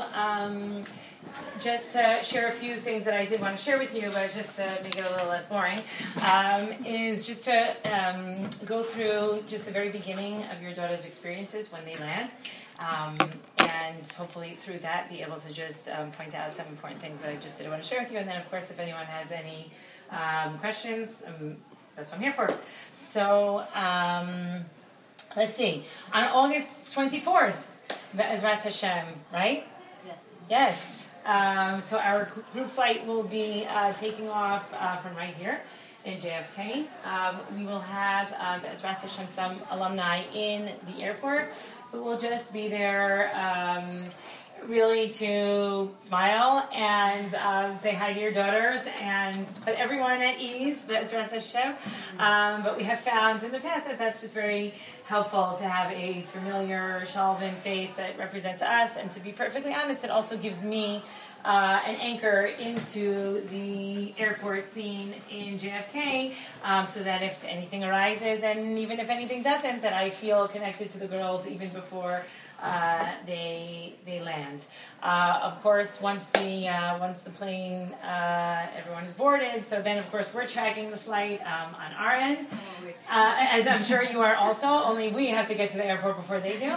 just share a few things that I did want to share with you, but just to make it a little less boring, is just to go through just the very beginning of your daughter's experiences when they land. And hopefully through that be able to just point out some important things that I just did want to share with you. And then, of course, if anyone has any questions, that's what I'm here for. So, let's see. On August 24th, Be'ezrat Hashem, right? Yes. Yes. So our group flight will be taking off from right here in JFK. We will have Be'ezrat Hashem some alumni in the airport who will just be there really to smile and say hi to your daughters and put everyone at ease, Be'ezrat Hashem. But we have found in the past that that's just very helpful to have a familiar Shalvin face that represents us, and to be perfectly honest, it also gives me an anchor into the airport scene in JFK, so that if anything arises, and even if anything doesn't, that I feel connected to the girls even before they land. Of course, once the plane everyone is boarded, so then of course we're tracking the flight on our end, as I'm sure you are also. Only we have to get to the airport before they do,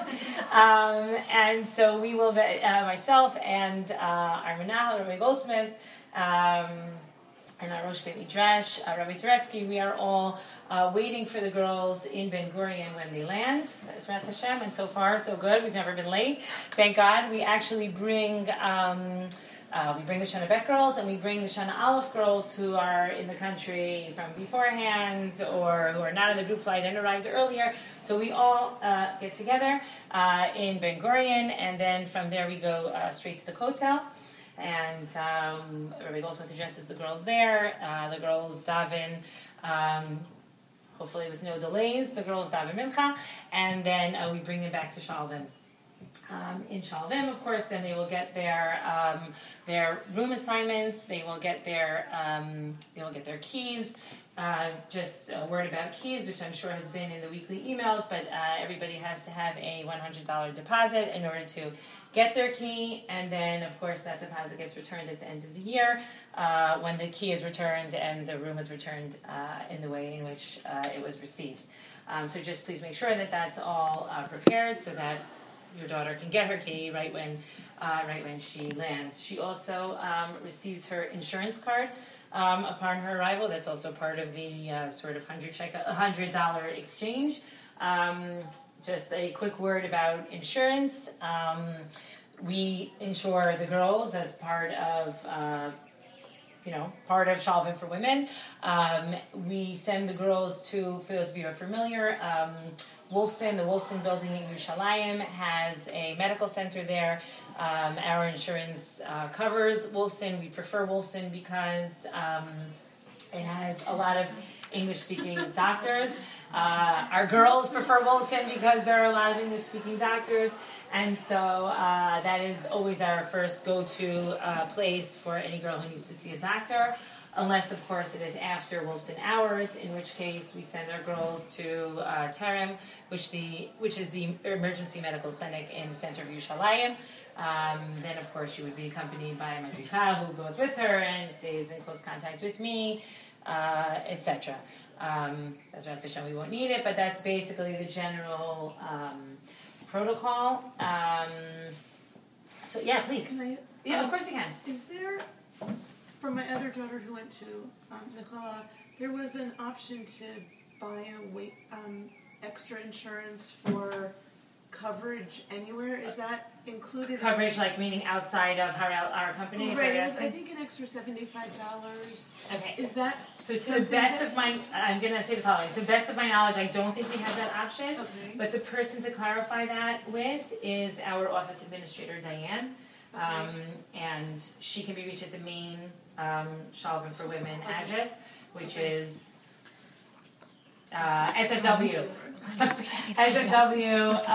and so we will. Myself and our Menahel, Rabbi Goldsmith, and our Rosh Beit Midrash, Rabbi Teresky, we are all waiting for the girls in Ben Gurion when they land. Be'ezrat Hashem, and so far so good. We've never been late. Thank God. We actually bring the Shana Bet girls, and we bring the Shana Aleph girls who are in the country from beforehand or who are not on the group flight and arrived earlier. So we all get together in Ben Gurion, and then from there we go straight to the Kotel. And Rabbi Goldsmith addresses the girls there. The girls daven, hopefully with no delays, the girls daven mincha, and then we bring them back to Shalvim. In Shalvim, of course, then they will get their room assignments. They will get their keys. Just a word about keys, which I'm sure has been in the weekly emails, but everybody has to have a $100 deposit in order to get their key, and then of course that deposit gets returned at the end of the year when the key is returned and the room is returned in the way in which it was received. So just please make sure that that's all prepared so that your daughter can get her key right when she lands. She also receives her insurance card upon her arrival. That's also part of the sort of $100 exchange. Just a quick word about insurance. We insure the girls as part of Shalvim for Women. We send the girls to, for those of you who are familiar, Wolfson, the Wolfson building in Yerushalayim has a medical center there. Our insurance covers Wolfson. We prefer Wolfson because it has a lot of English-speaking doctors. Our girls prefer Wolfson because there are a lot of English-speaking doctors. And so that is always our first go-to place for any girl who needs to see a doctor. Unless, of course, it is after Wolfson hours, in which case we send our girls to Terem, which is the emergency medical clinic in the center of Yerushalayim. Then, of course, she would be accompanied by a madricha who goes with her and stays in close contact with me, etc. As Rat Hashem, we won't need it, but that's basically the general protocol. So, yeah, please. Of course you can. Is there... For my other daughter who went to Michala, there was an option to buy extra insurance for coverage anywhere. Is that included? Coverage, like meaning outside of our company? Right, it was, I think, an extra $75. Okay. Is that... So to the best of my... I'm going to say the following. To the best of my knowledge, I don't think we have that option. Okay. But the person to clarify that with is our office administrator, Diane. And she can be reached at the main Shalvim for Women address, which is SFW. SFW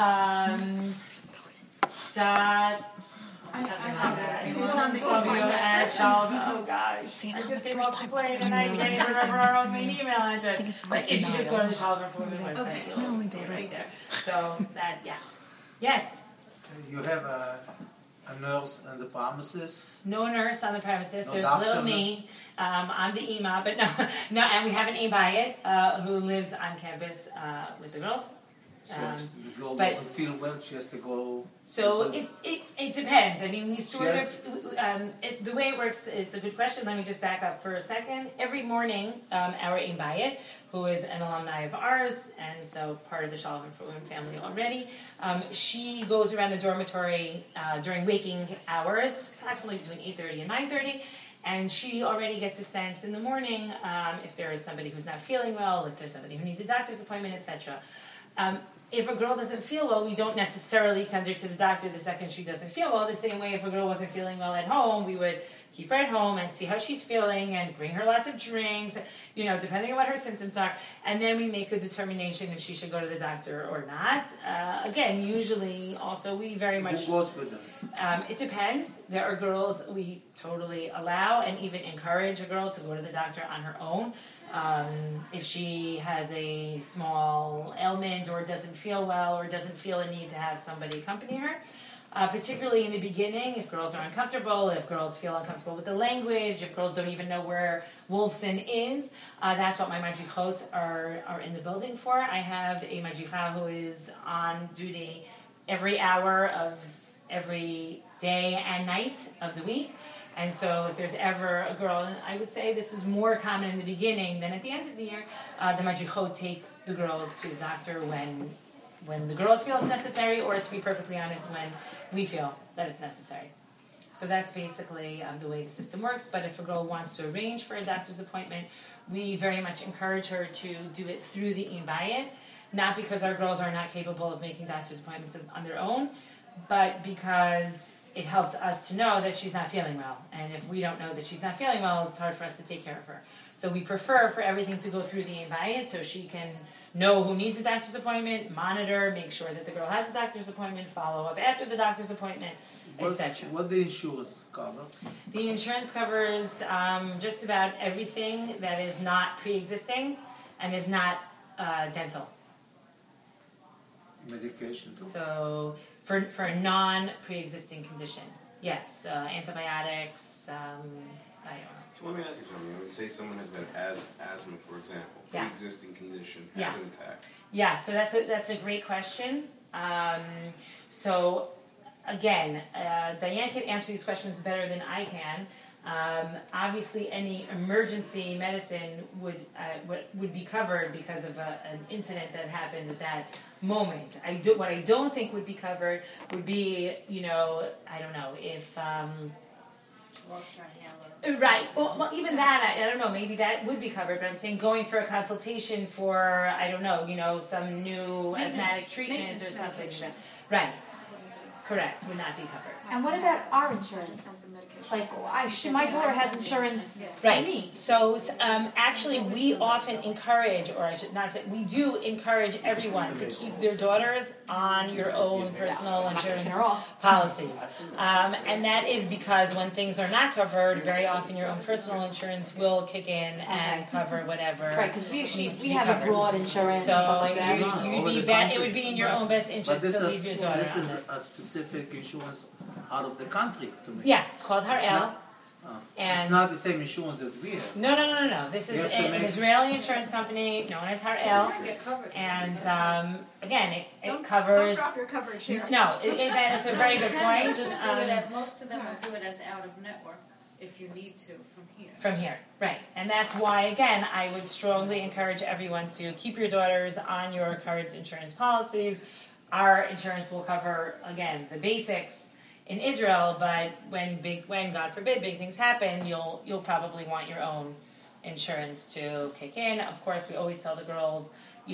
dot something like that. SFW at Shalvim. Oh gosh. I just came off the plane and I can't even remember our own main email address. But if you just go to the Shalvim for Women website, you'll see it right there. So that, yeah. Yes. You have a nurse on the premises? No nurse on the premises. No There's doctor, little me. I'm the ima, but no, and we have an ibayit who lives on campus with the girls. So if the girl but- doesn't feel well, she has to go. So because- it depends. I mean, we sort Yes. of, the way it works, it's a good question. Let me just back up for a second. Every morning, our Imbayit, who is an alumni of ours, and so part of the Shalom for Women family already, she goes around the dormitory during waking hours, approximately between 8:30 and 9:30, and she already gets a sense in the morning if there is somebody who's not feeling well, if there's somebody who needs a doctor's appointment, etc. If a girl doesn't feel well, we don't necessarily send her to the doctor the second she doesn't feel well. The same way if a girl wasn't feeling well at home, we would keep her at home and see how she's feeling and bring her lots of drinks, depending on what her symptoms are. And then we make a determination if she should go to the doctor or not. Again, usually also we very much... Who goes with them? It depends. There are girls we totally allow and even encourage a girl to go to the doctor on her own. If she has a small ailment or doesn't feel well or doesn't feel a need to have somebody accompany her. Particularly in the beginning, if girls are uncomfortable, if girls feel uncomfortable with the language, if girls don't even know where Wolfson is, that's what my madrichot are in the building for. I have a madricha who is on duty every hour of every day and night of the week. And so if there's ever a girl, and I would say this is more common in the beginning than at the end of the year, the madrichot take the girls to the doctor when the girls feel it's necessary, or to be perfectly honest, when we feel that it's necessary. So that's basically the way the system works. But if a girl wants to arrange for a doctor's appointment, we very much encourage her to do it through the Imbayit, not because our girls are not capable of making doctor's appointments on their own, but because it helps us to know that she's not feeling well. And if we don't know that she's not feeling well, it's hard for us to take care of her. So we prefer for everything to go through the Imbayit so she can know who needs a doctor's appointment, monitor, make sure that the girl has a doctor's appointment, follow up after the doctor's appointment, etc. What the insurance covers? The insurance covers just about everything that is not pre-existing and is not dental. Medication too? So for a non-pre-existing condition, yes, antibiotics, I don't know. So let me ask you something. Let's say someone has got asthma, for example, Yeah. pre-existing condition, Yeah. has an attack. Yeah, so that's a great question. So again, Diane can answer these questions better than I can. Obviously, any emergency medicine would be covered because of an incident that happened at that moment. What I don't think would be covered would be, I don't know, if... Lost your inhaler. Right. Well, even that, I don't know, maybe that would be covered, but I'm saying going for a consultation for, I don't know, some new asthmatic treatment or something. Right. Correct. Would not be covered. And what about our insurance? Like, my daughter has insurance for Right. me. So actually, we often encourage, or I should not say, we do encourage everyone to keep their daughters on your own personal insurance policies. And that is because when things are not covered, very often your own personal insurance will kick in and cover whatever Right, because needs we to be have covered. a broad insurance and stuff like that. It would be in your own best interest to leave your daughter This on is this. a specific insurance out of the country to me. Yeah, it's called It's Harel. not- And it's not the same insurance that we have. No. This is You have to an make- Israeli insurance company known as Harel. Get covered. And again, it Don't covers. drop your coverage here. No, that is a very good point. Just do it most of them will do it as out of network if you need to from here. From here, right. And that's why, again, I would strongly encourage everyone to keep your daughters on your current insurance policies. Our insurance will cover, again, the basics in Israel, but when God forbid big things happen, you'll probably want your own insurance to kick in. Of course, we always tell the girls,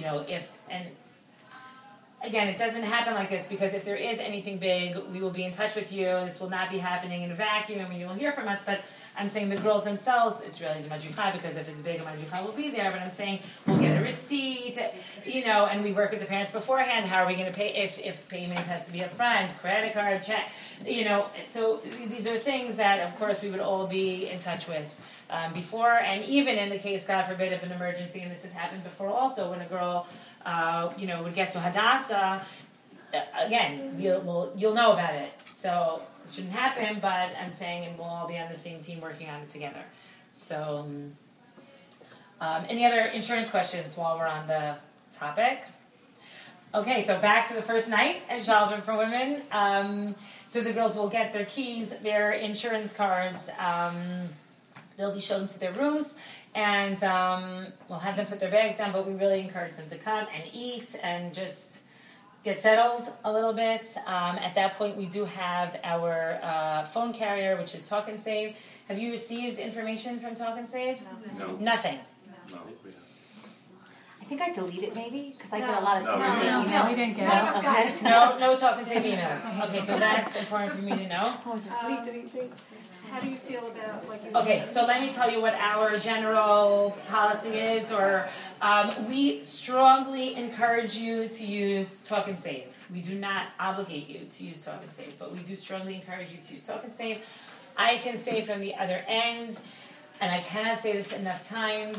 again, it doesn't happen like this because if there is anything big, we will be in touch with you. This will not be happening in a vacuum. I mean, you will hear from us, but I'm saying the girls themselves, it's really the madricha because if it's big, a madricha will be there. But I'm saying we'll get a receipt, and we work with the parents beforehand. How are we going to pay if payment has to be up front, credit card, check, So these are things that, of course, we would all be in touch with before. And even in the case, God forbid, of an emergency, and this has happened before also, when a girl would get to Hadassah, again, you'll know about it. So it shouldn't happen, but I'm saying, and we'll all be on the same team working on it together. So, any other insurance questions while we're on the topic? Okay, so back to the first night at Shalom for Women. So the girls will get their keys, their insurance cards. They'll be shown to their rooms, and we'll have them put their bags down, but we really encourage them to come and eat and just get settled a little bit. At that point, we do have our phone carrier, which is Talk and Save. Have you received information from Talk and Save? No. Nothing. No. I think I deleted maybe because I get a lot of No, emails. we didn't get No? it. Okay. No Talk and Save emails. Okay, so that's important for me to know. What was it? Delete. How do you feel about like? Okay, so let me tell you what our general policy is, or we strongly encourage you to use Talk and Save. We do not obligate you to use Talk and Save, but we do strongly encourage you to use Talk and Save. I can say from the other end, and I cannot say this enough times,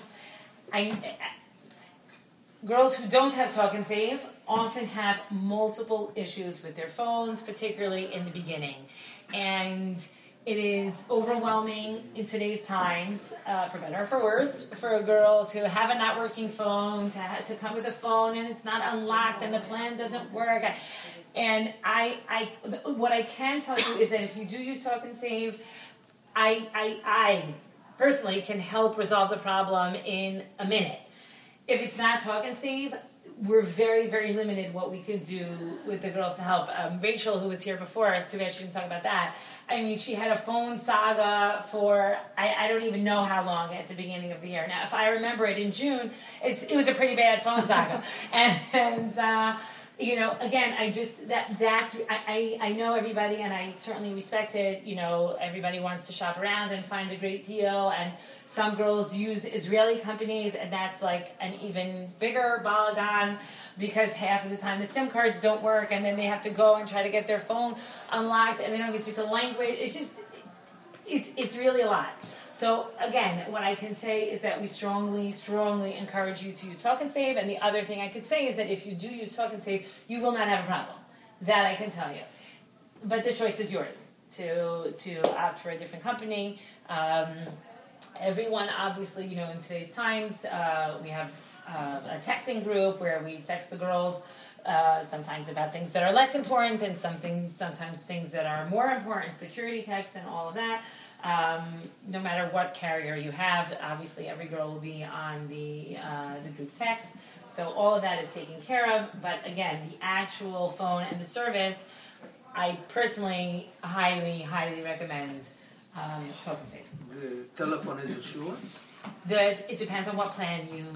girls who don't have Talk and Save often have multiple issues with their phones, particularly in the beginning. And it is overwhelming in today's times, for better or for worse, for a girl to have a not working phone, to come with a phone and it's not unlocked and the plan doesn't work. And what I can tell you is that if you do use Talk and Save, I personally can help resolve the problem in a minute. If it's not Talk and Save, we're very, very limited what we could do with the girls to help. Rachel, who was here before, too bad she didn't talk about that. I mean, she had a phone saga for, I don't even know how long at the beginning of the year. Now, if I remember it in June, it was a pretty bad phone saga. and you know, again, I know everybody, and I certainly respect it. You know, everybody wants to shop around and find a great deal, and some girls use Israeli companies, and that's like an even bigger balagan because half of the time the SIM cards don't work, and then they have to go and try to get their phone unlocked, and they don't even speak the language. It's just, it's really a lot. So again, what I can say is that we strongly, strongly encourage you to use Talk and Save. And the other thing I could say is that if you do use Talk and Save, you will not have a problem. That I can tell you. But the choice is yours to opt for a different company. Everyone, obviously, you know, in today's times, we have a texting group where we text the girls sometimes about things that are less important and sometimes things that are more important, security texts and all of that. No matter what carrier you have, obviously every girl will be on the group text. So all of that is taken care of. But again, the actual phone and the service, I personally highly, highly recommend Talk and Save. The telephone is insured? It depends on what plan you.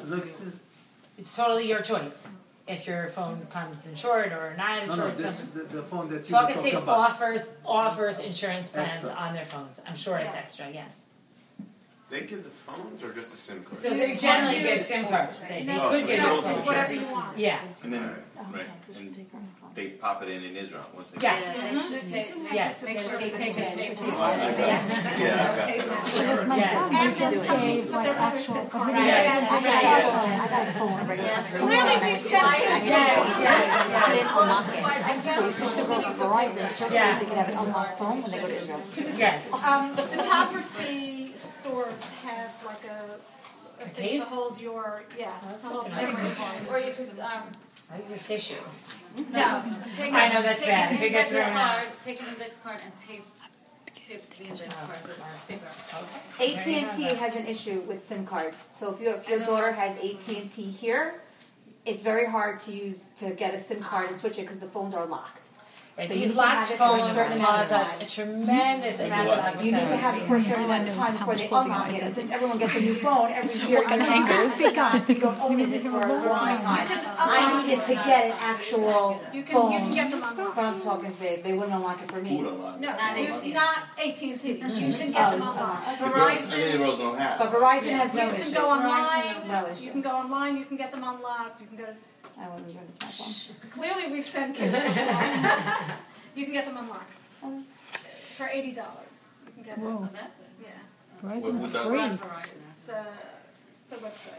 It's totally your choice. If your phone comes insured or not insured. The phone that you Talk were and talking Save about. offers insurance plans Extra. on their phones. I'm sure it's extra, yes. They give the phones or just a SIM card? So they generally give SIM cards. They could give so it It's whatever you want. Yeah. And then, right, and they pop it in Israel once they Yeah. Yeah, they should take, Yes. make sure they take a safe Oh, I got it. Yeah, I got it. Yes. And then some people put their other SIM card. Yes. I got a phone. Clearly we've said kids. I didn't unlock it. So we switched the girls to Verizon just so Yeah. they could have an unlocked phone when they go to Israel. Yes. The photography stores have like a thing case? to hold your, to hold nice. memory cards. Or you could, I use a tissue. no, take I know that's take bad. an If it gets index thrown out. card, take an index card and tape the index card with paper. AT&T has an issue with SIM cards. So if your daughter has AT&T here, it's very hard to get a SIM card and switch it because the phones are locked. Right. So you These need to locked have it for a phones certain amount of cause us time. a tremendous amount of You need to have it for a certain amount of time before they unlock it. And since everyone gets a new phone every year, you don't own it for a long time. I needed to get an actual You can phone get them unlocked. from Talk and Save. They wouldn't unlock it for me. No, Not not AT&T. AT&T. You can get them unlocked. I think the Verizon, girls don't have. But Verizon has no you can issue. go online, No you issue. can go online, you can get them unlocked, you can go to, I wouldn't join the phone. clearly we've sent kids before. You can get them unlocked. For $80. You can get them, Of that? yeah. What does Not that? Verizon. It's a website.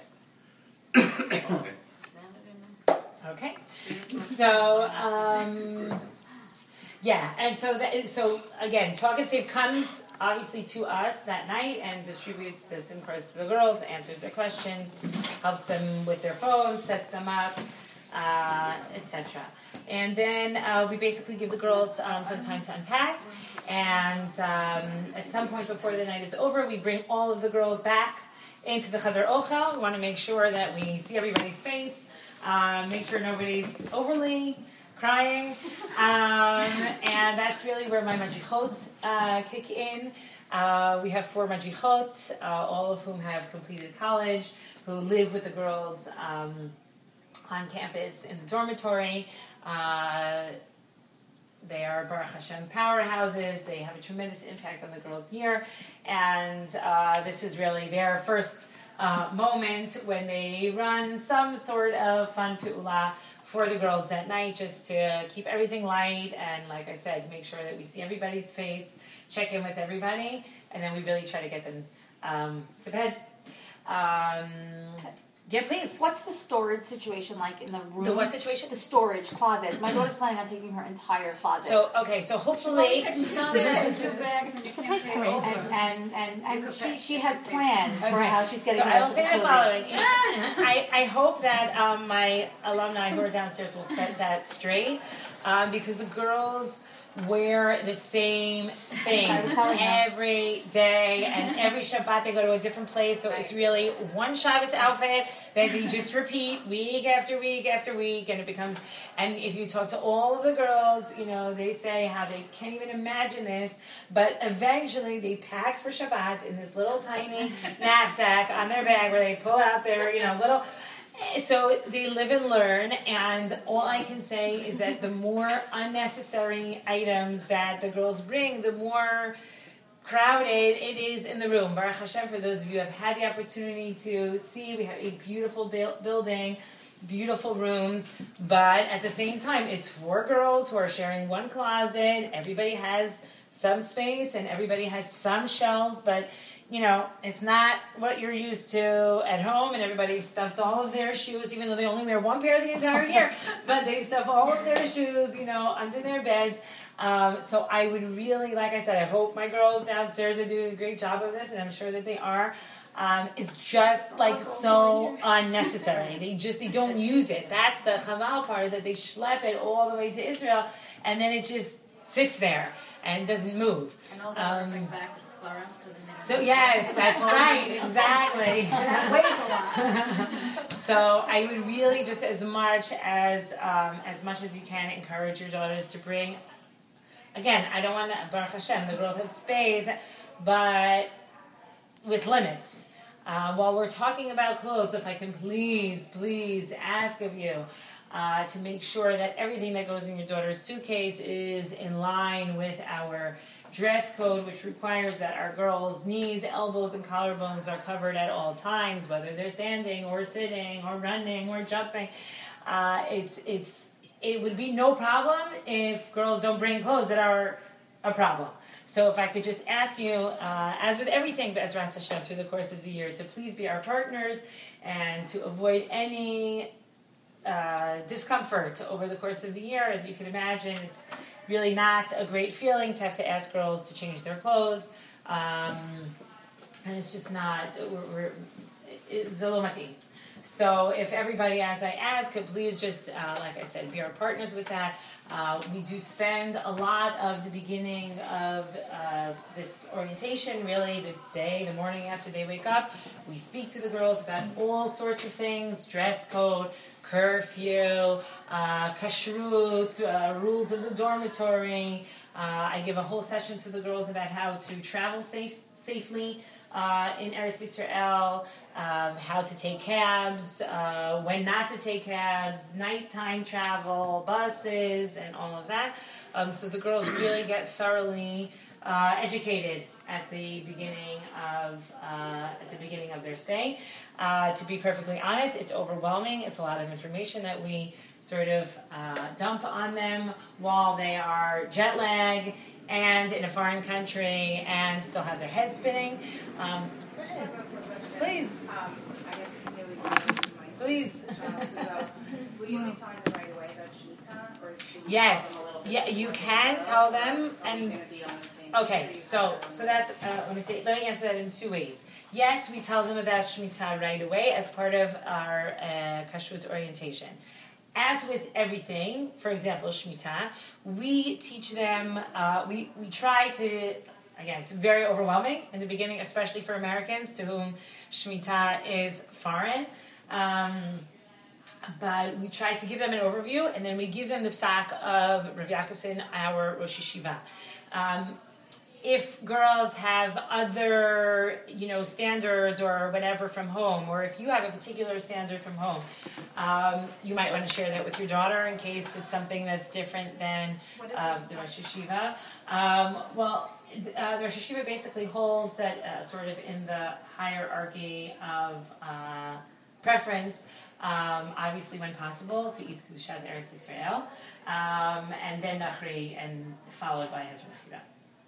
Okay. Okay. So, Yeah, and so again, Talk It Safe comes obviously to us that night and distributes the SIM cards to the girls, answers their questions, helps them with their phones, sets them up, etc. And then we basically give the girls some time to unpack. And at some point before the night is over, we bring all of the girls back into the Chadar Ochel. We want to make sure that we see everybody's face, make sure nobody's overly crying, and that's really where my madrichot kick in. We have 4 madrichot, all of whom have completed college, who live with the girls on campus in the dormitory. They are Baruch Hashem powerhouses. They have a tremendous impact on the girls' year, and this is really their first moment when they run some sort of fun pu'ula for the girls that night, just to keep everything light and, like I said, make sure that we see everybody's face, check in with everybody, and then we really try to get them to bed. Yeah, please. What's the storage situation like in the room? The what situation? The storage closet. My daughter's planning on taking her entire closet. So hopefully, She's two bags and you Take can't 3, pay over. and she has plans for how she's getting. So I will say the following: I hope that my alumni who are downstairs will set that straight, because the girls wear the same thing every day, and every Shabbat they go to a different place, so it's really one Shabbos outfit that they just repeat week after week after week, and it becomes, and if you talk to all of the girls, they say how they can't even imagine this, but eventually they pack for Shabbat in this little tiny knapsack on their bag where they pull out their, little. So they live and learn, and all I can say is that the more unnecessary items that the girls bring, the more crowded it is in the room. Baruch Hashem, for those of you who have had the opportunity to see, we have a beautiful building, beautiful rooms, but at the same time, it's 4 girls who are sharing one closet. Everybody has some space, and everybody has some shelves, but it's not what you're used to at home, and everybody stuffs all of their shoes, even though they only wear one pair the entire year, but they stuff all of their shoes, under their beds. So I would really, like I said, I hope my girls downstairs are doing a great job of this, and I'm sure that they are. It's just like so unnecessary. They don't use it. That's the chaval part, is that they schlep it all the way to Israel, and then it just sits there and doesn't move. And all they want to bring back is svarim, so yes, that's right, exactly. That weighs a lot. So I would really just as much as you can encourage your daughters to bring. Again, I don't want to, Baruch Hashem, the girls have space, but with limits. While we're talking about clothes, if I can please ask of you to make sure that everything that goes in your daughter's suitcase is in line with our dress code, which requires that our girls' knees, elbows, and collarbones are covered at all times, whether they're standing or sitting or running or jumping. It would be no problem if girls don't bring clothes that are a problem. So if I could just ask you, as with everything Be'ezrat Hashem through the course of the year, to please be our partners and to avoid any discomfort over the course of the year. As you can imagine, it's really not a great feeling to have to ask girls to change their clothes, and it's just not, it's a little mati. So if everybody, as I ask, could please just, like I said, be our partners with that. We do spend a lot of the beginning of this orientation, really the morning after they wake up. We speak to the girls about all sorts of things, dress code, curfew, kashrut, rules of the dormitory. I give a whole session to the girls about how to travel safely in Eretz Yisrael, how to take cabs, when not to take cabs, nighttime travel, buses, and all of that. So the girls really get thoroughly educated at the beginning of their stay. To be perfectly honest, it's overwhelming. It's a lot of information that we sort of dump on them while they are jet lagged and in a foreign country and still have their heads spinning. Go ahead. Please. I guess it's really my Please. Will you be telling them right away about Shemitah, or should we Yes. tell them a little bit Yeah, before you they can go? tell them, Are we and gonna be on the same okay, page? so that's let me answer that in two ways. Yes, we tell them about Shemitah right away as part of our kashrut orientation. As with everything, for example, Shemitah, we teach them. We try to. Again, it's very overwhelming in the beginning, especially for Americans to whom Shemitah is foreign. But we try to give them an overview, and then we give them the psak of Rav Yakobson, our Rosh Yeshiva. If girls have other, standards or whatever from home, or if you have a particular standard from home, you might want to share that with your daughter in case it's something that's different than What is the Rosh Yeshiva. The Rosh Yeshiva basically holds that sort of in the hierarchy of preference, obviously when possible, to eat Kedushat Eretz Yisrael, and then Nachri, and followed by Hezron Mechira.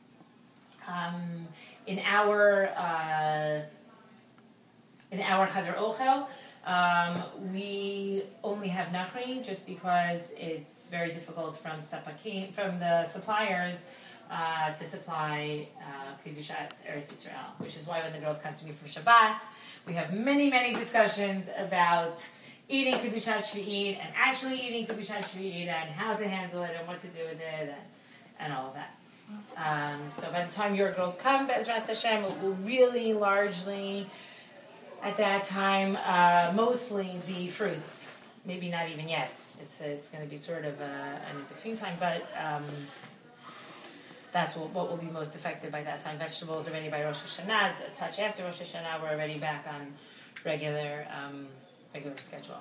In our Chadar Ochel, we only have Nachri just because it's very difficult from the suppliers to supply Kedushat Eretz Yisrael, which is why when the girls come to me for Shabbat, we have many, many discussions about eating Kedushat Shvi'it and actually eating Kedushat Shvi'it and how to handle it and what to do with it and all of that. So by the time your girls come, Be'ezrat Hashem, it will really largely, at that time, mostly be fruits. Maybe not even yet. It's going to be sort of an in-between time, but that's what will be most affected by that time. Vegetables are ready by Rosh Hashanah. A touch after Rosh Hashanah, we're already back on regular schedule.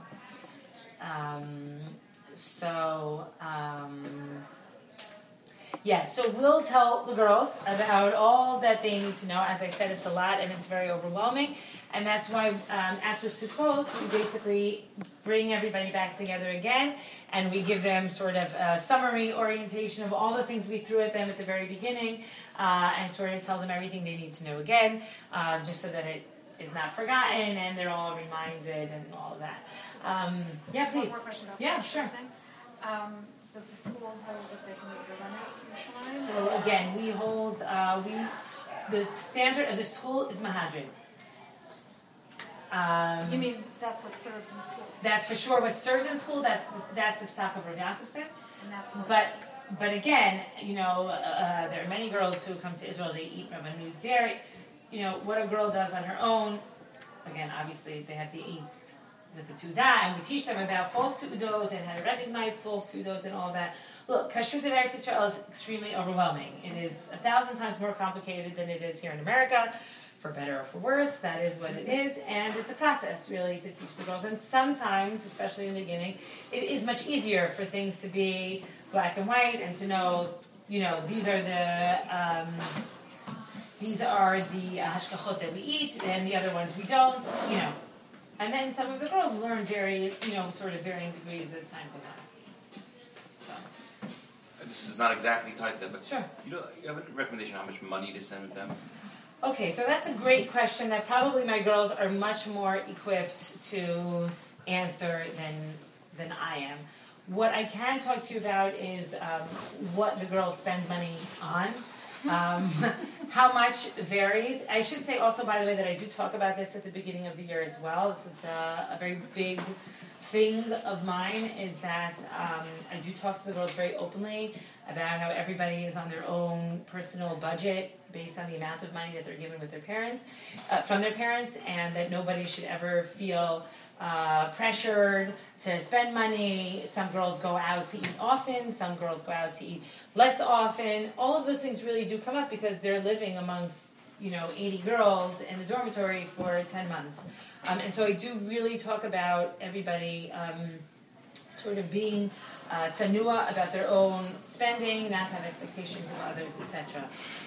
So we'll tell the girls about all that they need to know. As I said, it's a lot and it's very overwhelming. And that's why after Sukkot, we basically bring everybody back together again and we give them sort of a summary orientation of all the things we threw at them at the very beginning and sort of tell them everything they need to know again, just so that it is not forgotten and they're all reminded and all of that. Please. One more question about Yeah, that sure. thing. Does the school hold that they can read Yerushalayim? So again, we hold the standard of the school is Mahadrin. You mean that's what's served in school? That's for sure what's served in school. That's the psak of Rav Yakobson. And that's what But again, there are many girls who come to Israel. They eat Rabbanu dairy. What a girl does on her own. Again, obviously they have to eat with the Tudah, and we teach them about false Tudot and how to recognize false Tudot and all that. Look, Kashrut in Eretz Yisrael is extremely overwhelming. It is 1,000 times more complicated than it is here in America, for better or for worse. That is what it is, and it's a process, really, to teach the girls. And sometimes, especially in the beginning, it is much easier for things to be black and white and to know, these are the hashkachot that we eat, and the other ones we don't, And then some of the girls learn sort of varying degrees as time goes on. So. This is not exactly tied to that, but Sure. you have a recommendation how much money to send them? Okay, so that's a great question that probably my girls are much more equipped to answer than I am. What I can talk to you about is what the girls spend money on. How much varies. I should say also, by the way, that I do talk about this at the beginning of the year as well. This is a very big thing of mine, is that I do talk to the girls very openly about how everybody is on their own personal budget based on the amount of money that they're given with their parents, from their parents, and that nobody should ever feel pressured to spend money. Some girls go out to eat often, some girls go out to eat less often. All of those things really do come up because they're living amongst 80 girls in the dormitory for 10 months. And so I do really talk about everybody sort of being tsanua about their own spending, not to have expectations of others, etc.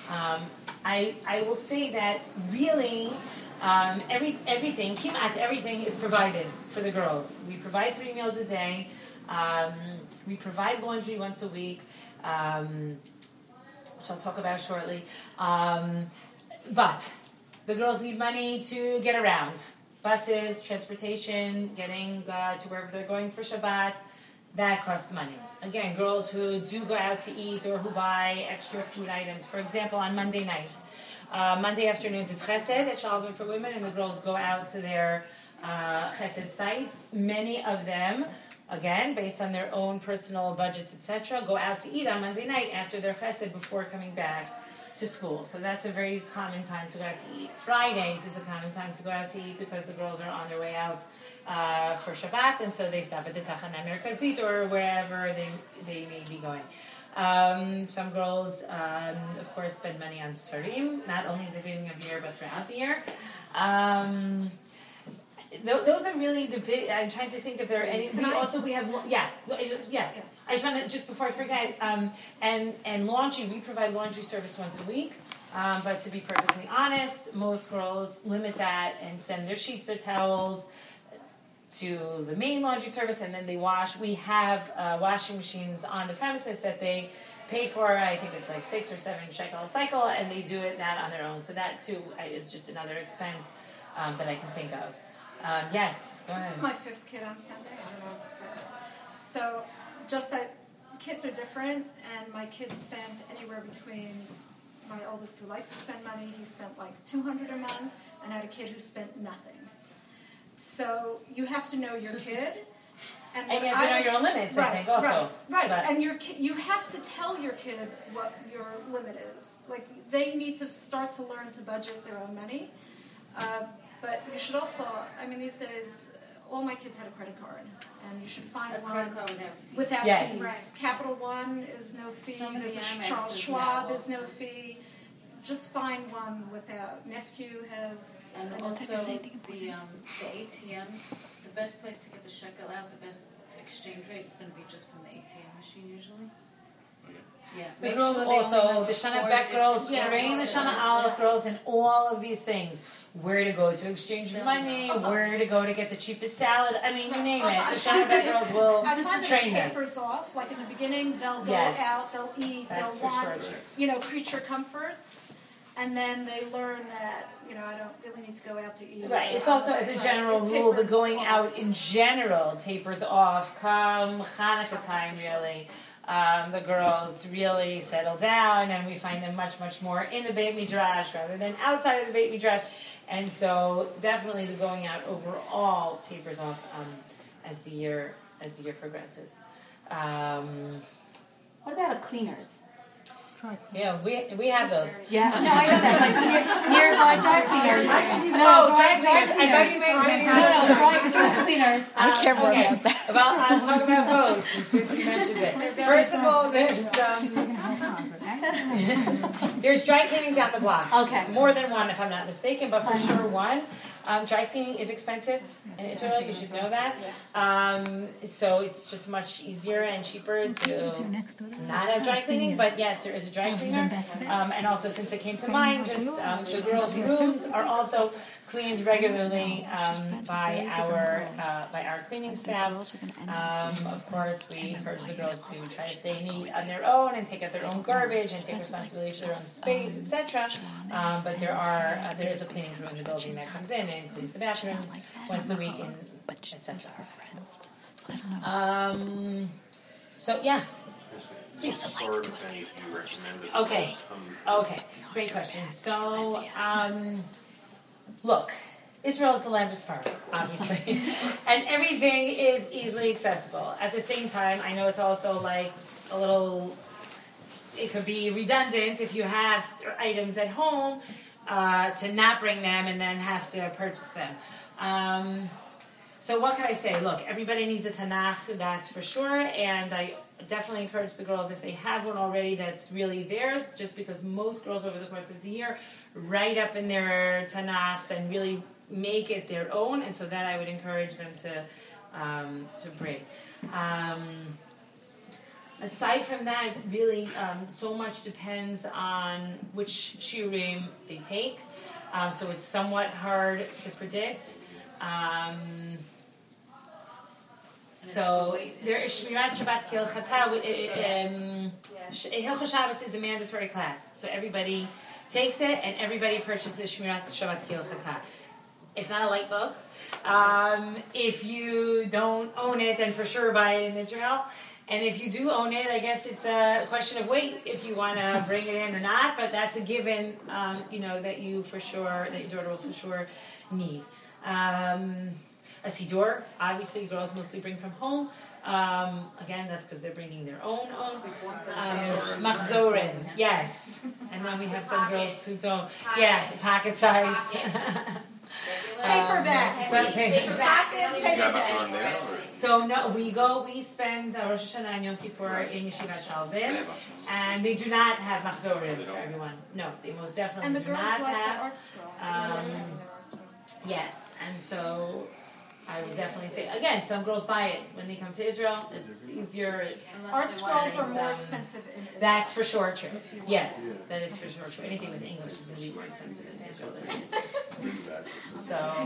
I will say that really everything is provided for the girls. We provide 3 meals a day. We provide laundry once a week, which I'll talk about shortly. But the girls need money to get around. buses, transportation, getting to wherever they're going for Shabbat, that costs money. Again, girls who do go out to eat or who buy extra food items. For example, on Monday night, Monday afternoons is Chesed at Shalom for women, and the girls go out to their Chesed sites. Many of them, again, based on their own personal budgets, etc., go out to eat on Monday night after their Chesed before coming back to school. So that's a very common time to go out to eat. Fridays is a common time to go out to eat because the girls are on their way out for Shabbat, and so they stop at the Tachana Merkazit or wherever they may be going. Some girls, of course, spend money on Sfarim, not only at the beginning of the year, but throughout the year. Those are really the big. I'm trying to think if there are any. We have. I just want to, just before I forget, and laundry. We provide laundry service once a week. But to be perfectly honest, most girls limit that and send their sheets, their towels to the main laundry service, and then they wash. We have washing machines on the premises that they pay for. I think it's like 6 or 7 shekel a cycle, and they do that on their own. So that too is just another expense that I can think of. Yes, go ahead. This is my 5th kid I'm sending. I don't know. So, just that kids are different, and my kids spent anywhere between, my oldest who likes to spend money, he spent like $200 a month, and I had a kid who spent nothing. So, you have to know your kid. And you have to know your own limits, I think, also. Right. And you have to tell your kid what your limit is. Like, they need to start to learn to budget their own money. But you should also, these days, all my kids had a credit card. And you should find one without fees. Right. Capital One is no fee. There's Charles Schwab is no fee. Just find one without. Nephew has... And also the ATMs, the best place to get the shekel out, the best exchange rate is going to be just from the ATM machine usually. Yeah. The girls also, the Shana Beck girls, train the Shana Aleph girls in all of these things. Where to go to exchange the money, where to go to get the cheapest salad. You name it. The Shana Beck girls will I find train that it tapers off. Like in the beginning, they'll go out, they'll eat, they'll want, creature comforts. And then they learn that, I don't really need to go out to eat. Right. It's also, as a general rule, the going out in general tapers off come Hanukkah time, really. The girls really settle down, and we find them much, much more in the Beit Midrash rather than outside of the Beit Midrash. And so, definitely, the going out overall tapers off as the year progresses. What about cleaners? Yeah, we have those. Yeah, no, I know that. Like nearby dry cleaners. Dry cleaners. I thought you meant dry cleaners. I can't worry about that. Well, I'll talk about both since you mentioned it. First of all, there's dry cleaning down the block. Okay. More than one, if I'm not mistaken, but for sure one. Dry cleaning is expensive in Israel. You should know that. So it's just much easier and cheaper to not have dry cleaning. But yes, there is a dry cleaner. And also, since it came to mind, just the girls' rooms are also cleaned regularly by our cleaning staff. Of course, we encourage the girls to try to stay neat on their own and take out their own garbage and take responsibility for their own space, etc. But there is a cleaning crew in the building that comes in and cleans the bathrooms once a week, and etc. So yeah. Okay, great question. So, look, Israel is the land of Sfarm, obviously, and everything is easily accessible. At the same time, I know it's also like a little, it could be redundant if you have items at home to not bring them and then have to purchase them. So what can I say? Look, everybody needs a Tanakh, that's for sure, and I definitely encourage the girls, if they have one already that's really theirs, just because most girls over the course of the year write up in their Tanakhs and really make it their own, and so that I would encourage them to bring. Aside from that, really, so much depends on which shiurim they take, so it's somewhat hard to predict. So there is Shmirat Shabbat Kehilchata. Hilchos Shabbos is a mandatory class, so everybody takes it and everybody purchases Shmirat Shabbat Kehilchata. It's not a light book. If you don't own it, then for sure buy it in Israel. And if you do own it, I guess it's a question of weight if you want to bring it in or not. But that's a given, that your daughter will for sure need. A siddur, obviously, girls mostly bring from home. Again, that's because they're bringing their own. Machzorin, yes. And then we have some girls who don't. Yeah, pocket size. Paperback. Paperback. So no, we spend Rosh Hashanah and Yom Kippur in Yeshivat Shalvim, and they do not have machzorim for everyone. No, they most definitely And the do girls not like have. the art school. Yes, and so I would definitely say again, some girls buy it when they come to Israel. It's easier. Art scrolls are more expensive in Israel. That's for sure true. Yes, that is for sure true. Anything with English is going to be more expensive in Israel than it is. So,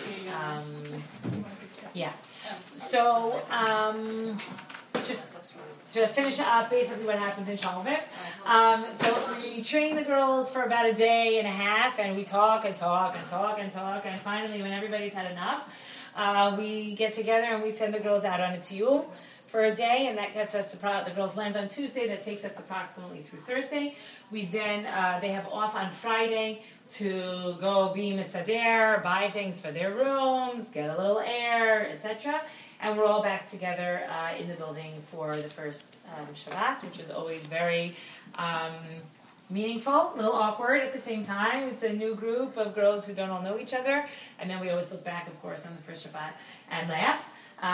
yeah. So, just to finish up, basically what happens in Shalom. So we train the girls for about a day and a half, and we talk, and finally, when everybody's had enough, we get together and we send the girls out on a tiyul for a day, and that gets us the girls land on Tuesday. That takes us approximately through Thursday. We then they have off on Friday to go be misader, buy things for their rooms, get a little air, etc. And we're all back together in the building for the first Shabbat, which is always very meaningful, a little awkward at the same time. It's a new group of girls who don't all know each other, and then we always look back, of course, on the first Shabbat and laugh.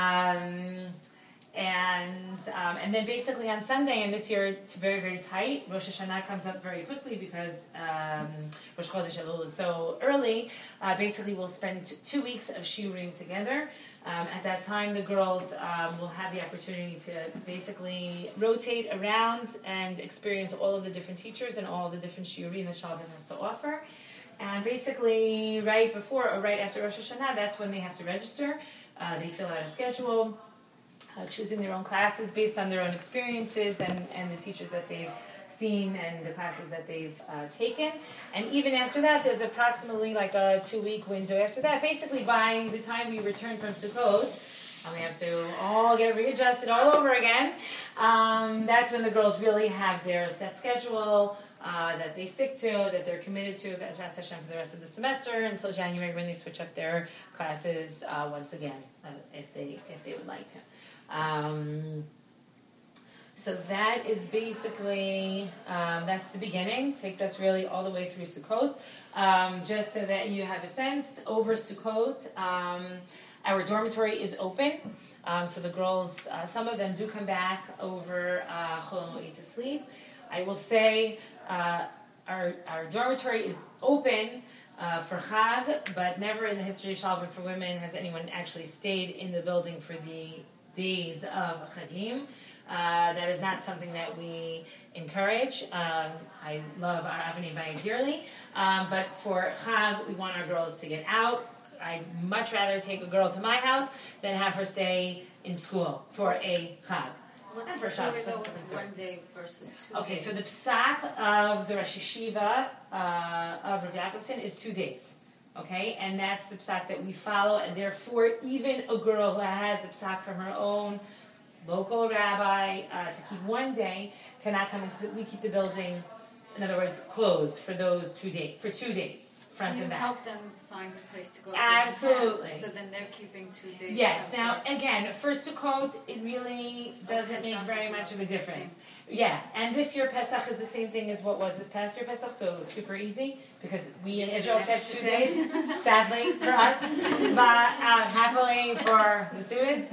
And then basically on Sunday, and this year it's very, very tight. Rosh Hashanah comes up very quickly because Rosh Chodesh Elul is so early. Basically, we'll spend 2 weeks of shiurim together. At that time, the girls will have the opportunity to basically rotate around and experience all of the different teachers and all of the different shiurim that Shalom has to offer. And basically, right before or right after Rosh Hashanah, that's when they have to register. They fill out a schedule, choosing their own classes based on their own experiences and the teachers that they've seen and the classes that they've taken. And even after that, there's approximately like a 2-week window after that. Basically, by the time we return from Sukkot, and we have to all get readjusted all over again, that's when the girls really have their set schedule that they stick to, that they're committed to, Be'ezrat Hashem, for the rest of the semester until January, when they switch up their classes once again, if they would like to. So that is basically, that's the beginning. Takes us really all the way through Sukkot. Just so that you have a sense, over Sukkot, our dormitory is open. So the girls, some of them do come back over Chol Hamoed to sleep. I will say our dormitory is open for Chag, but never in the history of Shalom for women has anyone actually stayed in the building for the days of Chagim. That is not something that we encourage. I love our Avnei Bayit dearly, but for Chag, we want our girls to get out. I'd much rather take a girl to my house than have her stay in school for a Chag. What's the story though with 1 day versus 2 days? Okay, so the psak of the Rosh Yeshiva of Rav Yaakovson is 2 days. Okay, and that's the psak that we follow, and therefore even a girl who has a psak from her own local rabbi to keep 1 day cannot come into we keep the building, in other words, closed for those 2 days, for 2 days, front and back. Help them find a place to go. Absolutely. So then they're keeping 2 days. Yes. Now, again, for Sukkot, it really doesn't make very much of a difference. Yeah, and this year Pesach is the same thing as what was this past year Pesach, so it was super easy because we in Israel kept 2 days, sadly for us, but happily for the students.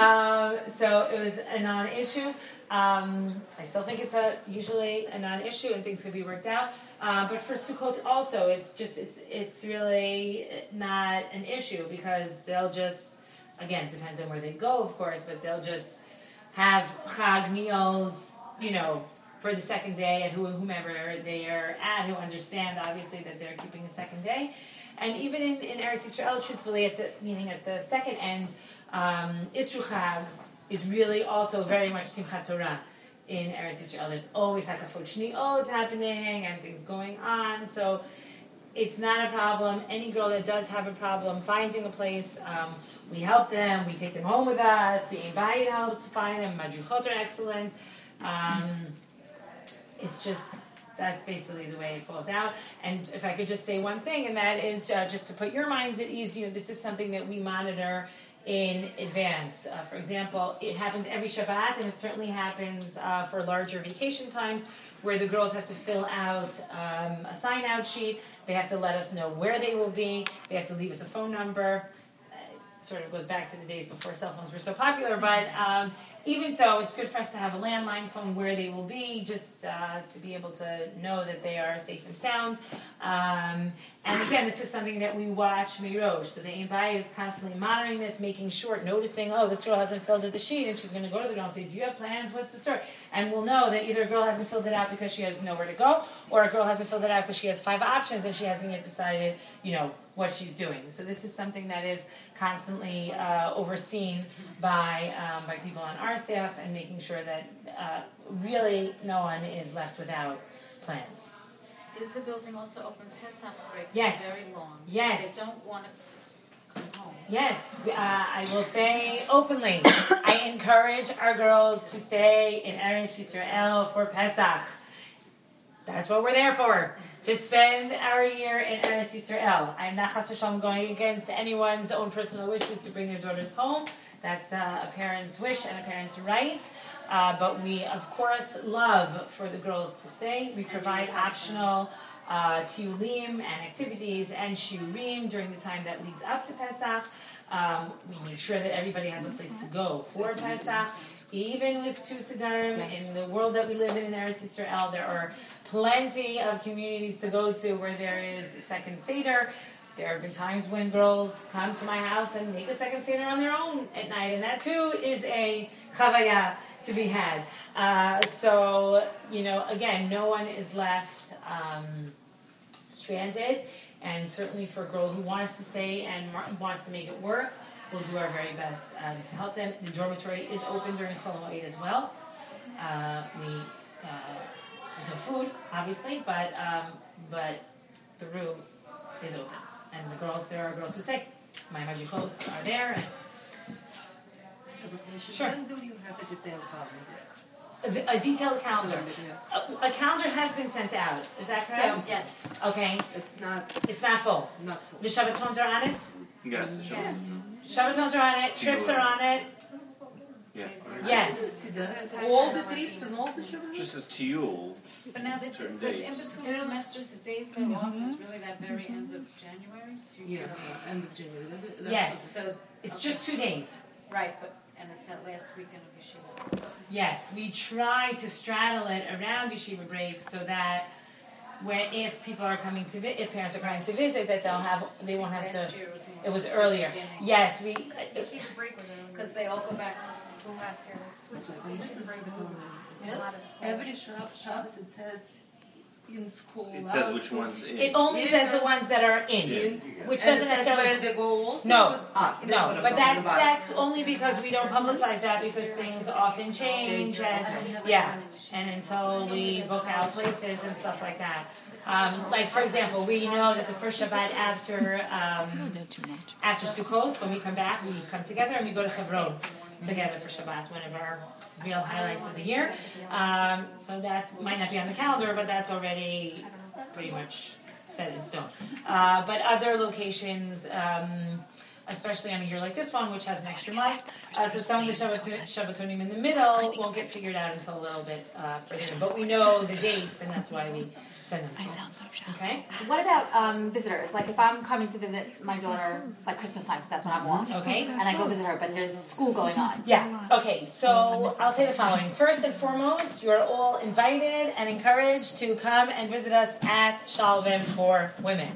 So it was a non-issue. I still think it's usually a non-issue and things can be worked out. But for Sukkot also, it's really not an issue because they'll just, again, depends on where they go, of course, but they'll just have Chag meals, for the second day, and whomever they are at, who understand, obviously, that they're keeping a second day. And even in Eretz Yisrael, truthfully, at the second end, Isru Chag is really also very much Simchat Torah in Eretz Yisrael. There's always Hakafot Shniot happening and things going on. So it's not a problem. Any girl that does have a problem finding a place, we help them. We take them home with us. The Bayit helps find them. Madrichot are excellent. It's just, that's basically the way it falls out. And if I could just say one thing, and that is just to put your minds at ease, this is something that we monitor in advance. For example, it happens every Shabbat, and it certainly happens for larger vacation times, where the girls have to fill out a sign-out sheet. They have to let us know where they will be. They have to leave us a phone number. It sort of goes back to the days before cell phones were so popular, but even so, it's good for us to have a landline phone where they will be, just to be able to know that they are safe and sound. And again, this is something that we watch Mirosh. So the Imbai is constantly monitoring this, making sure, noticing, this girl hasn't filled out the sheet, and she's going to go to the girl and say, do you have plans? What's the story? And we'll know that either a girl hasn't filled it out because she has nowhere to go, or a girl hasn't filled it out because she has 5 options and she hasn't yet decided, what she's doing. So this is something that is constantly overseen by people on our staff, and making sure that really no one is left without plans. Is the building also open Pesach break? Yes. Very long. Yes. They don't want to come home. Yes, I will say openly, I encourage our girls to stay in Eretz Yisrael for Pesach. That's what we're there for, to spend our year in Eretz Yisrael. I'm not chas v'shalom going against anyone's own personal wishes to bring their daughters home. That's a parent's wish and a parent's right. But we, of course, love for the girls to stay. We provide optional tiulim and activities and shiurim during the time that leads up to Pesach. We make sure that everybody has a place to go for Pesach. Even with 2 Sidarim, in the world that we live in Eretz Yisrael, there are plenty of communities to go to where there is a second Seder. There have been times when girls come to my house and make a second Seder on their own at night, and that too is a chavaya to be had. So, again, no one is left stranded, and certainly for a girl who wants to stay and wants to make it work, we'll do our very best to help them. The dormitory is open during Chol Hamoed as well. There's no food, obviously, but the room is open. And there are girls who stay. My Majichot are there. Sure. When do you have a detailed calendar? A detailed calendar. A calendar has been sent out. Is that correct? Yes. Okay. It's not full. Not full. The Shabbatons are on it? Yes. Shabbatons are on it. Trips are on it. Yeah. Yes. All the trips and all the Shabbat? Just as Tiyul. But now the Certain in dates. between semesters, the days they're off is really that very end of January. End of January. Yes. So It's just 2 days. right, and it's that last weekend of Yeshiva. Yes, we try to straddle it around yeshiva break so that if people are coming to if parents are coming to visit, that they won't have Last to. year was more It was just earlier. the beginning. Yes, we. Yeshiva break was Because they all go back to school. last year was Yeshiva break in a lot of schools. Every Shabbos it says in school. It says which one's in. It only says the ones that are in, which doesn't necessarily. Where they go also? No, that's what no, I'm but talking about. that's only because we don't publicize that, because things often change and and until we book out places and stuff like that. Like for example, we know that the first Shabbat after Sukkot, when we come back, we come together and we go to Hebron together for Shabbat, one of our real highlights of the year. So that might not be on the calendar, but that's already pretty much set in stone. But other locations, especially on a year like this one, which has an extra month, so some of the Shabbatonim in the middle won't get figured out until a little bit further in. But we know the dates, and that's why we send them. I sound so shy. Okay. What about visitors? Like if I'm coming to visit my daughter, like Christmas time, because that's when I'm off. Okay. And I go visit her, but there's school going on. Yeah. Okay. So I'll say the following. First and foremost, you're all invited and encouraged to come and visit us at Shalvim for Women.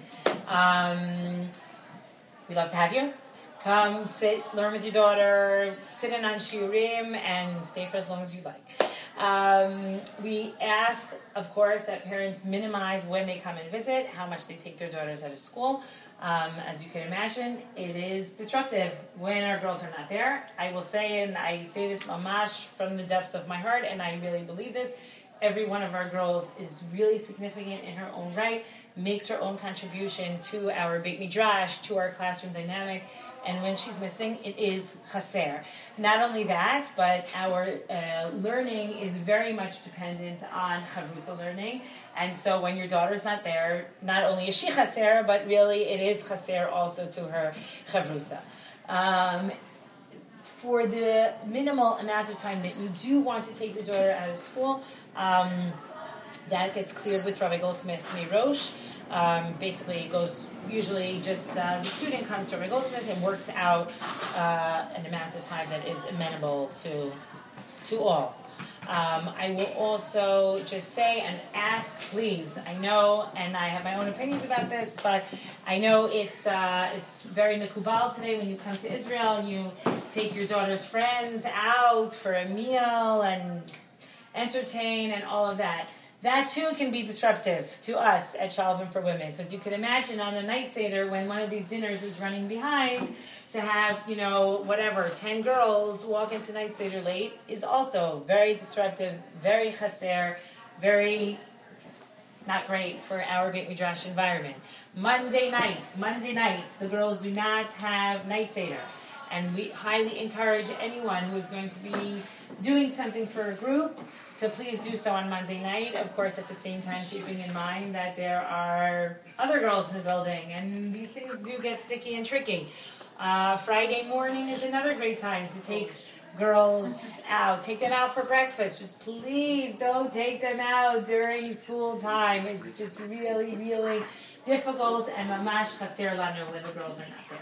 We'd love to have you. Come, sit, learn with your daughter, sit in on shiurim, and stay for as long as you like. We ask, of course, that parents minimize when they come and visit, how much they take their daughters out of school. As you can imagine, it is disruptive when our girls are not there. I will say, and I say this mamash from the depths of my heart, and I really believe this, every one of our girls is really significant in her own right, makes her own contribution to our Beit Midrash, to our classroom dynamic, and when she's missing, it is chaser. Not only that, but our learning is very much dependent on chavrusa learning, and so when your daughter's not there, not only is she chaser, but really it is chaser also to her chavrusa. For the minimal amount of time that you do want to take your daughter out of school, that gets cleared with Rabbi Goldsmith Mirosh. Basically, it goes usually just the student comes to Rabbi Goldsmith and works out an amount of time that is amenable to all. I will also just say and ask, please. I know, and I have my own opinions about this, but I know it's very mikubal today when you come to Israel and you take your daughter's friends out for a meal and entertain and all of that. That too can be disruptive to us at Shalom for Women, because you could imagine on a night seder when one of these dinners is running behind, to have, 10 girls walk into night seder late is also very disruptive, very chaser, very not great for our Beit Midrash environment. Monday nights, the girls do not have night seder. And we highly encourage anyone who is going to be doing something for a group to please do so on Monday night. Of course, at the same time, keeping in mind that there are other girls in the building, and these things do get sticky and tricky. Friday morning is another great time to take girls out. Take them out for breakfast. Just please don't take them out during school time. It's just really, really difficult, and mamash chaser lanu when the girls are not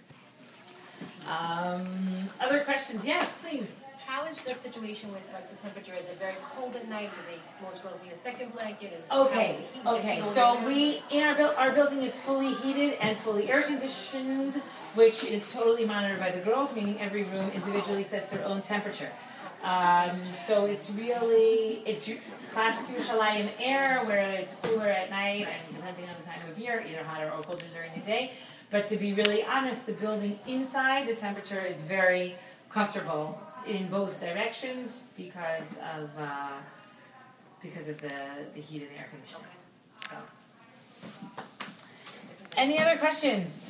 there. Other questions? Yes, please. How is the situation with the temperature? Is it very cold at night? Most girls need a second blanket? Okay. So we in our building is fully heated and fully air conditioned, which is totally monitored by the girls, meaning every room individually sets their own temperature. So it's classic Yerushalayim air, where it's cooler at night and depending on the time of year, either hotter or colder during the day. But to be really honest, the building inside, the temperature is very comfortable in both directions because of the heat and the air conditioning. So, any other questions?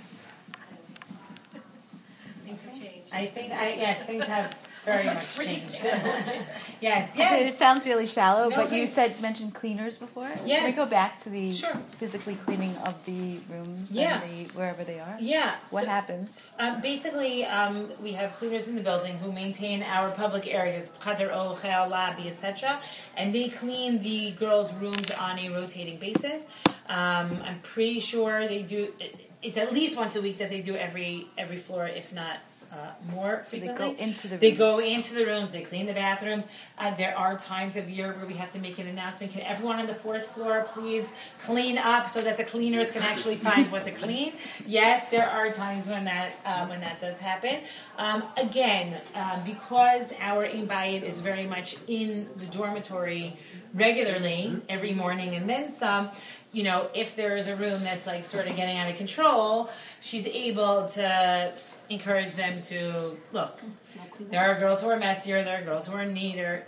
Things have changed. I think things have very much changed. Yes. Okay, it sounds really shallow, but okay. you mentioned cleaners before. Yes. Can we go back to the Sure. physically cleaning of the rooms Yeah. and wherever they are? Yeah. What happens? Basically, we have cleaners in the building who maintain our public areas, Chader Ochel, lobby, etc., and they clean the girls' rooms on a rotating basis. I'm pretty sure they do. It's at least once a week that they do every floor, if not more frequently. They go into the rooms. They go into the rooms. They clean the bathrooms. There are times of year where we have to make an announcement. Can everyone on the 4th floor please clean up so that the cleaners can actually find what to clean? Yes, there are times when that does happen. Again, because our Ein Bayit is very much in the dormitory regularly every morning and then some. If there is a room that's like sort of getting out of control, she's able to encourage them to look. There are girls who are messier, there are girls who are neater,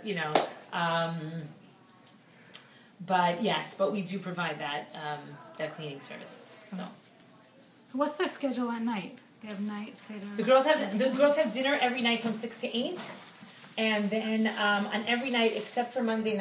but we do provide that cleaning service. So what's their schedule at night? They have night seder. The girls have dinner every night from 6 to 8, and then on every night except for Monday night.